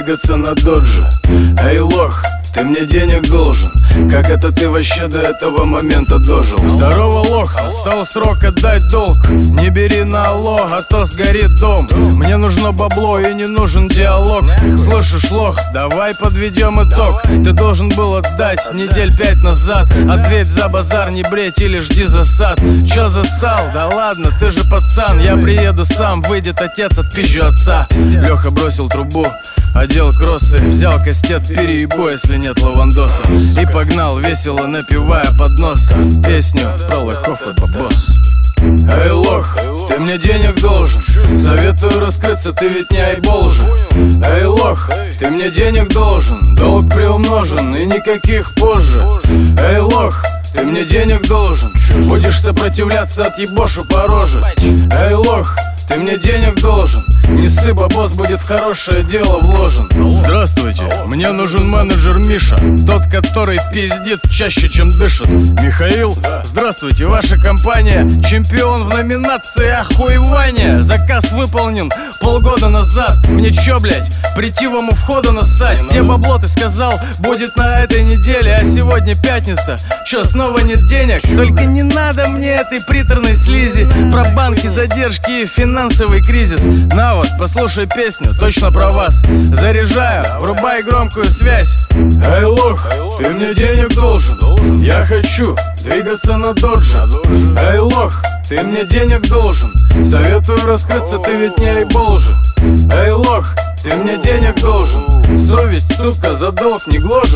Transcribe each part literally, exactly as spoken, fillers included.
двигаться на доджи. Эй, лох, ты мне денег должен. Как это ты вообще до этого момента дожил? Здорово, лох, настал срок отдать долг. Не бери налог, а то сгорит дом. Мне нужно бабло и не нужен диалог. Слышишь, лох, давай подведем итог. Ты должен был отдать недель пять назад. Ответь за базар, не бреть или жди засад. Чё засал? Да ладно, ты же пацан. Я приеду сам, выйдет отец, отпизжу отца. Леха бросил трубу, одел кроссы, взял кастет, переебу, если нет лавандоса. И погнал, весело напевая под нос песню про лохов и бабос. Эй, лох, ты мне денег должен. Советую раскрыться, ты ведь не айбол же. Эй, лох, ты мне денег должен. Долг приумножен и никаких позже. Эй, лох, ты мне денег должен. Будешь сопротивляться, отъебошу по роже. Эй, лох, ты мне денег должен. Не ссы, босс будет в хорошее дело вложен. Здравствуйте, мне нужен менеджер Миша, тот, который пиздит чаще, чем дышит. Михаил, здравствуйте, ваша компания чемпион в номинации охуевания. Заказ выполнен полгода назад. Мне чё, блять, прийти вам у входа нассать? Где бабло, ты сказал, будет на этой неделе, а сегодня пятница. Чё, снова нет денег? Только не надо мне этой приторной слизи про банки, задержки и финансовый кризис. На вот, послушай песню, точно про вас. Заряжаю, врубай громкую связь. Эй, лох, ты мне денег должен. Я хочу двигаться на доджи. Эй, лох, ты мне денег должен. Советую раскрыться, ты ведь не айбол же. Эй, лох, ты мне денег должен. Совесть, сука, за долг не гложен.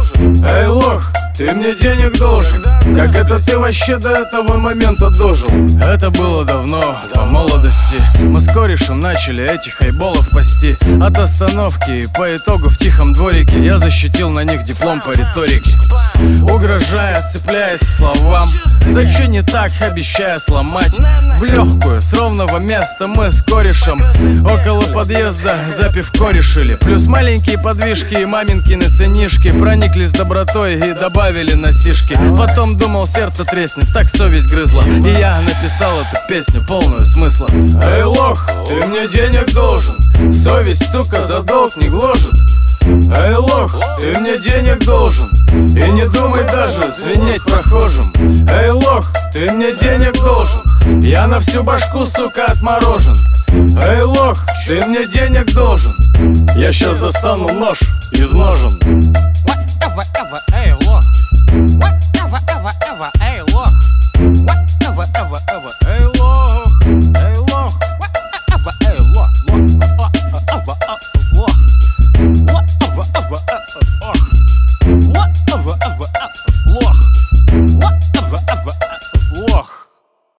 Эй, лох, ты мне денег должен. Как это ты вообще до этого момента дожил? Это было давно, по молодости. Мы с корешем начали этих айболов пасти. От остановки и по итогу в тихом дворике я защитил на них диплом по риторике. Угрожая, цепляясь к словам, за чё не так, обещая сломать. В легкую, с ровного места мы с корешем около подъезда за пивко решили. Плюс маленькие подвижки и маменькины сынишки прониклись добротой и добавили на сишки. Потом думал, сердце треснет, так совесть грызла. И я написал эту песню, полную смысла. Эй, лох, ты мне денег должен. Совесть, сука, за долг не гложет. Эй, лох, ты мне денег должен. И не думай даже звенеть прохожим. Эй, лох, ты мне денег должен. Я на всю башку, сука, отморожен. Эй, лох, ты мне денег должен. Я сейчас достану нож из ножен. Эй, лох.